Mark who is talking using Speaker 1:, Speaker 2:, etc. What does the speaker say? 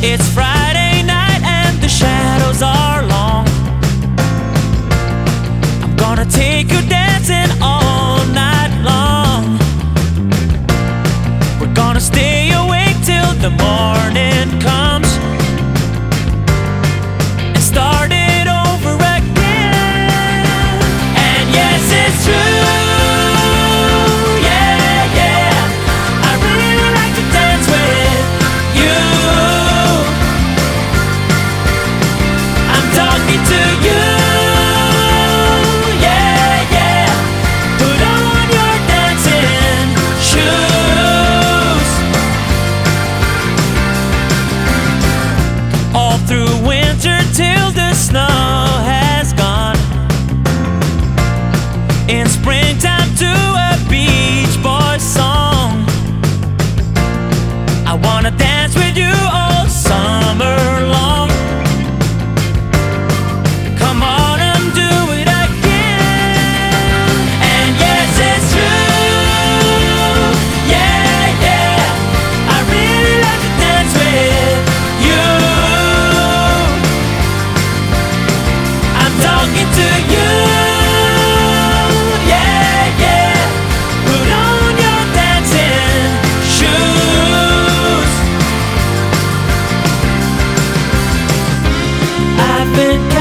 Speaker 1: It's Friday night and the shadows are long. I'm gonna take you dancing all night long. We're gonna stay awake till the morning comes and start it over again. And yes, it's true. Yeah, yeah, I really like to dance with you. I'm talking to you. Yeah, yeah, put on your dancing shoes. All through winter till the snow has gone. In springtime to a Beach Boys song. I wanna dance with you all summer long. Come on and do it again. And yes, it's true. Yeah, yeah, I really like to dance with you. I'm talking to you. Yeah, yeah, put on your dancing shoes. I've been